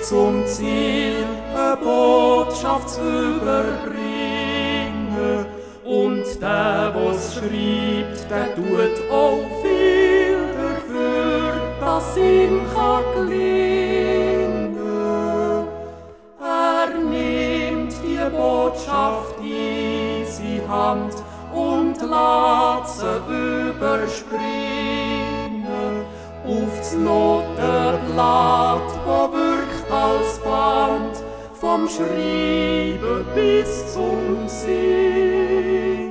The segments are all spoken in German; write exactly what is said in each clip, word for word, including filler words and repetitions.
bis zum Ziel eine Botschaft zu überbringen. Und der, was schreibt, der tut auch viel dafür, dass ihm kann gelingen. Er nimmt die Botschaft in seine Hand und lässt sie überspringen aufs Notenblatt, wo wirkt als Band, vom Schreiben bis zum Singen.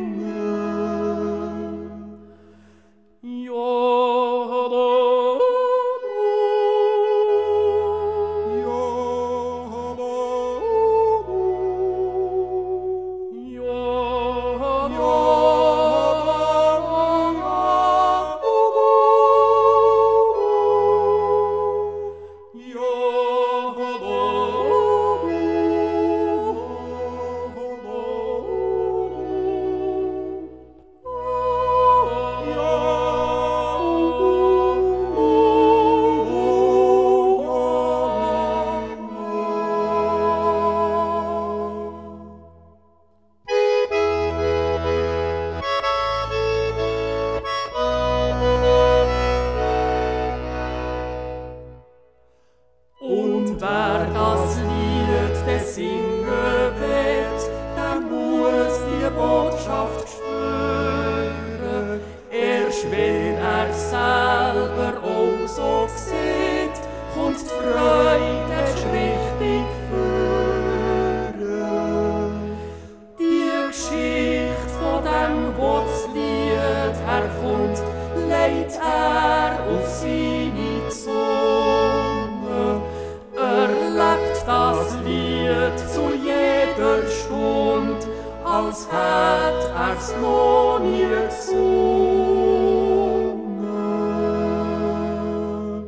Und wer das Lied des singen wird, der muss die Botschaft spüren. Erst wenn er selber auch so sieht, kommt die Freude erst richtig führen. Die Geschichte von dem, wo das Lied herkommt, legt er auf seine Zunge. Er lebt das Lied zu jeder Stund, als hätt er's noch nie gesungen.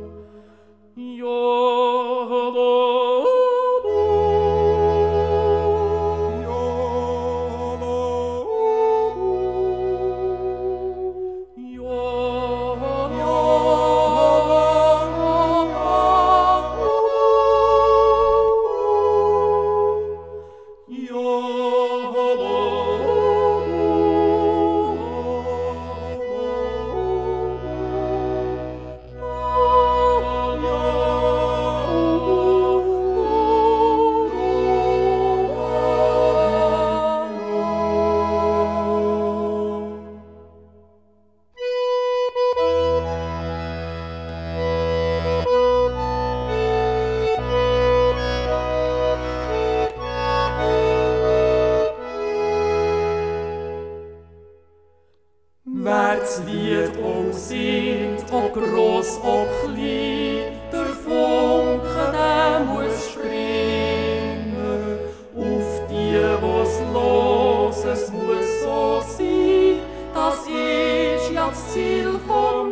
Wer das Lied auch singt, ob gross, ob klein, der Funke, der muss springen. Auf die, wo's los, es muss so sein, das ist ja das Ziel vom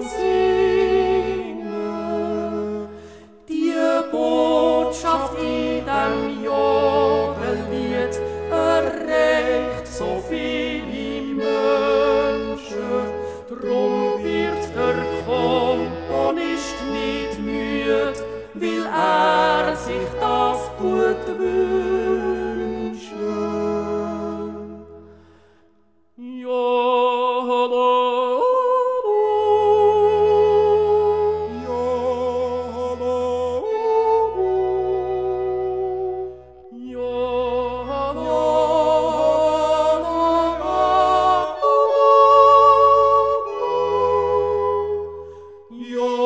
Singen. Die Botschaft in dem Jodellied erreicht so viele Menschen. Drum wird der Komponist nicht müde, will er sich das gut wünschen. Yo